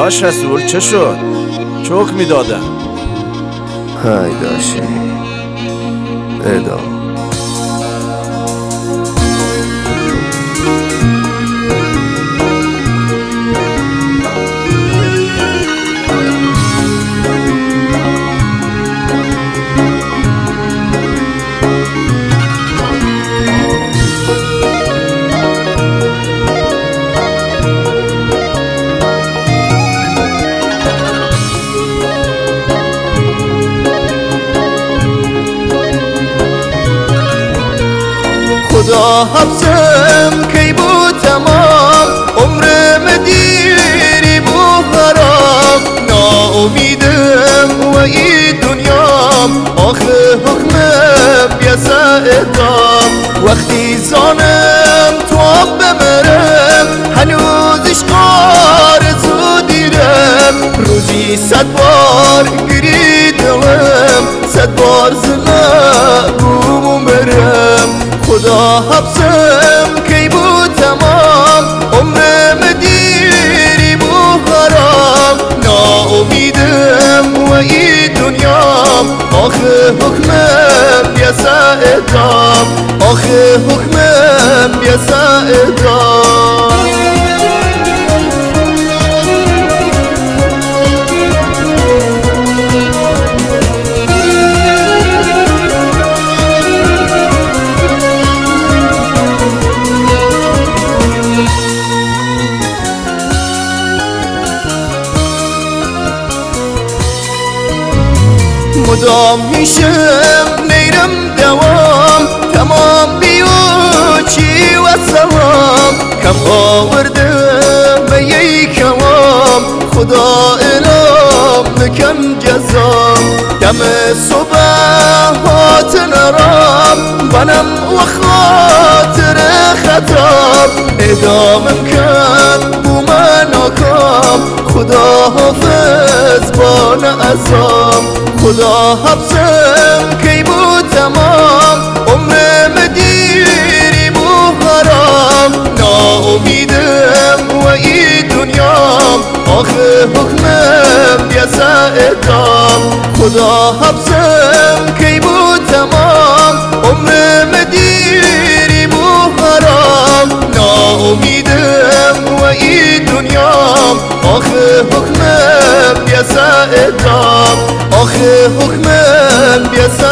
داش رسول چه شد؟ چه حکمی دادن؟ های داشی ادام خدا حبسم کی بود تمام عمرم دیری بو حرام ناامیدم و ای دنیام آخه حکمم بیسا ادام وقتی زانم تو آب بمرم هنوزش آرزو دیرم روزی 100 بار گری دلم 100 بار زنبوم برم خدا حبسم کی بود تمام عمرم دیری بو حرام ناامیدم و ای دنیام آخه حکمم بیسا ادام آخه حکمم بیسا ادام مدام میشم نیرم دوام تمام بیوچی و سلام کم آوردم به یک کلام خدا الهام نکن جزام دم صبحات نرام بنم و خاطر خطاب ادامم کن بو من ناکام خدا حافظ بان عذاب خدا حبسم کی بود تمام عمرم دیری بو حرام ناامیدم و ای دنیام آخه حکمم بیسا ادام خدا حبسم کی بود تمام عمرم دیری بو حرام ناامیدم و ای دنیام آخه حکمم بیسا ادام آخه حکمم بیسا